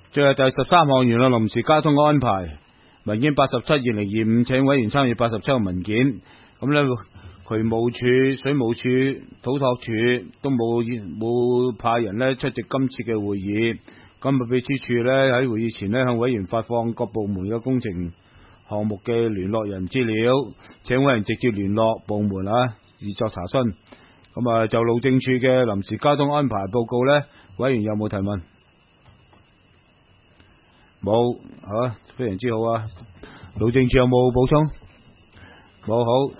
最後第13項元朗臨時交通安排，文件87/2025，請委員參閱87個文件。咁呢，渠務署、水務署、土拓署都冇派人呢出席今次嘅會議。咁秘書處呢喺會議前呢向委員發放各部門嘅工程項目嘅聯絡人資料，請委員直接聯絡部門以作查詢。咁就路政署嘅臨時交通安排報告呢，委員有冇提問？冇，非常之好啊！路政署有冇補充？冇，好。